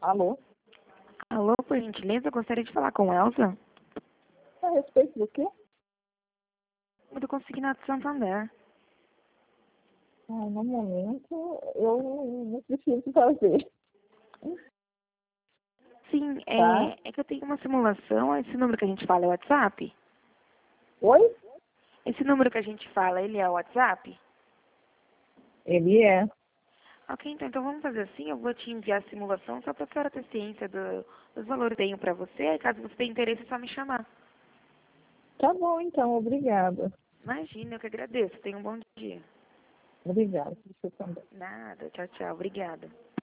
Alô? Alô, por gentileza, eu gostaria de falar com Elza, A respeito do quê? do Consignado Santander. No momento, eu não preciso fazer. Sim, Tá? é que eu tenho uma simulação, esse número que a gente fala é o WhatsApp? Oi? Esse número que a gente fala, ele é o WhatsApp? Ele é. Ok, então vamos fazer assim, eu vou te enviar a simulação só para a senhora ter ciência dos valores que eu tenho para você, e caso você tenha interesse, é só me chamar. Tá bom, então. Obrigada. Imagina, eu que agradeço, tenha um bom dia. Obrigada. Você também. Nada, tchau, tchau, obrigada.